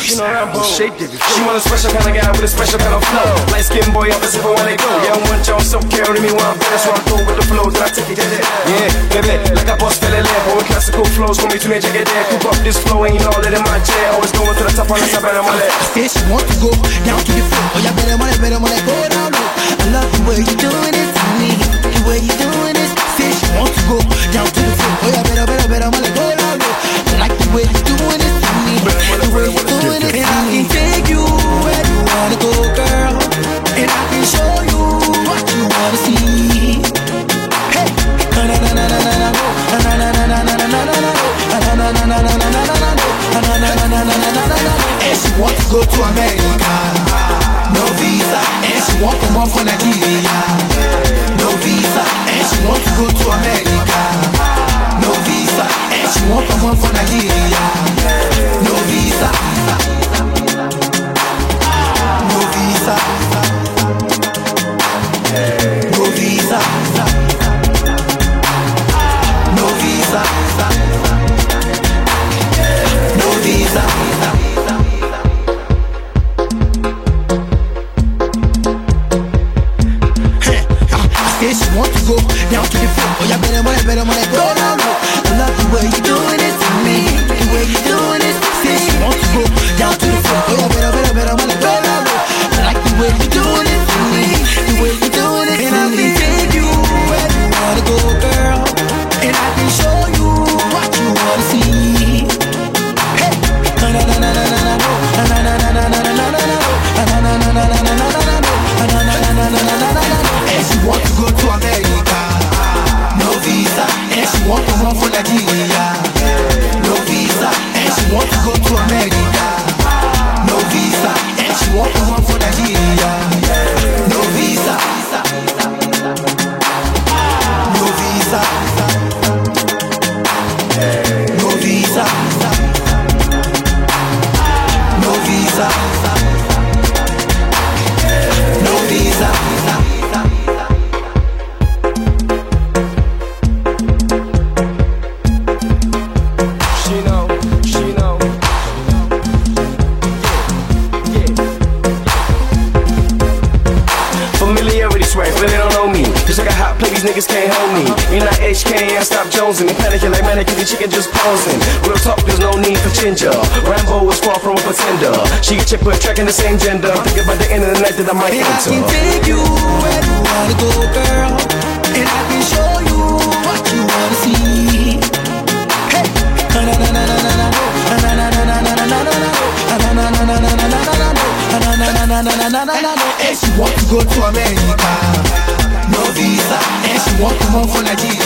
You know Rambo, shape it. She want a special kind of guy with a special kind of flow. Light skin boy, opposite for when they go. Yeah, I want y'all so carry me while I'm better, so I go with the flow, then I take it. Yeah, baby, like a boss fella lamp. With classical flows, gonna be too major, get there. Coop up this flow, ain't all that in my chair. Always going to the top on the side of my leg. Say she want to go down to the floor. Oh, yeah, better money, go down low. I love the way you doing it to me. The way you doing it. Say she want to go down to the floor. Oh, yeah, better money, go down low. I like the way you doing it to me. The way you doing it. And I can take you where you wanna go, girl. And I can show you what you wanna see. Hey, na na na na na na na na na na na na na na na and she want to go to America, no visa. And she want to come from Nigeria, no visa. And she want to go to America, no visa. And she want to come from Nigeria, no visa, no visa, no visa, no visa. No visa. I say she want to go down to the floor. Oh, yeah, better money, go down low. I love the way you doing it to me. The way you doing it. Say she want to go down to the floor. Oh, yeah, better money, go down low. I like the way you doing it to me. The way you doing it to me. And I can take you where you wanna go, girl. And I can show you what you wanna see. And she want to go to America, no visa. And she want to run for Nigeria, no visa. And she want to go to America, no visa. And she want to run for Nigeria, no visa, no visa, no visa. No visa, no visa. She know. Yeah. Familiarity's right, but they don't know me. Just like a hot play, these niggas can't hold me. You're not HK, I stop jonesing. And panicking like mannequin, the chicken just posing. Real talk, there's no need for ginger. Rambo is far from a pretender. She a chick but tracking the same gender. Think about the end of the night that I might enter. And I can take you where you wanna go, girl. And I can show you what you wanna see. Hey, na na na na na na na na na na na na na na. And she want to go to America, no visa. And she want to run for Nigeria,